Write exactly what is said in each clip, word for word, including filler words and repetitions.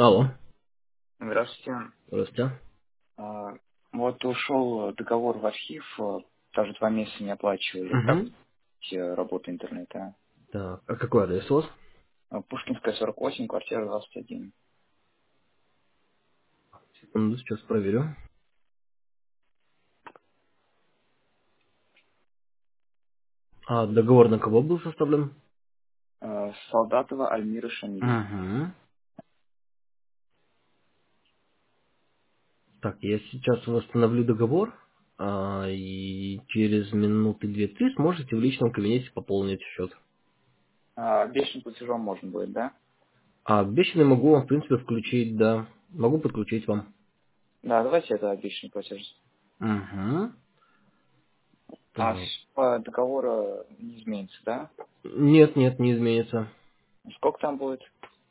Алло, Здравствуйте. здравствуйте. А, Вот ушел договор в архив, а, даже два месяца не оплачивали. Как Угу. э, работа интернета? Так, а какой адрес у вас? А, Пушкинская, сорок восемь, квартира двадцать один. Секунду, сейчас проверю. А договор на кого был составлен? А, Солдатова Альмира Шамилевна. Угу. Так, я сейчас восстановлю договор, а, и через минуты две-три сможете в личном кабинете пополнить счет. А, Обещанным платежом можно будет, да? А обещанный могу вам, в принципе, включить, да. Могу подключить вам. Да, давайте это обещанный платеж. Угу. А Так. с- по договору не изменится, да? Нет, нет, не изменится. Сколько там будет?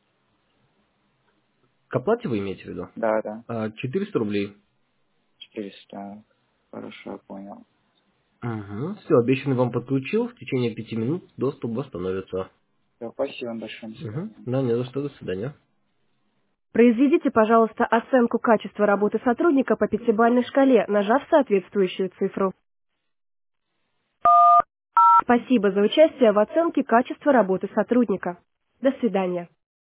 К оплате вы имеете в виду? Да, да. А, четыреста рублей. Четыреста. Хорошо, я понял. Угу. Все, обещанный вам подключил. В течение пяти минут доступ восстановится. Всё, спасибо вам большое. До Угу. свидания. Да, не за что, до свидания. Произведите, пожалуйста, оценку качества работы сотрудника по пятибалльной шкале, нажав соответствующую цифру. Спасибо за участие в оценке качества работы сотрудника. До свидания.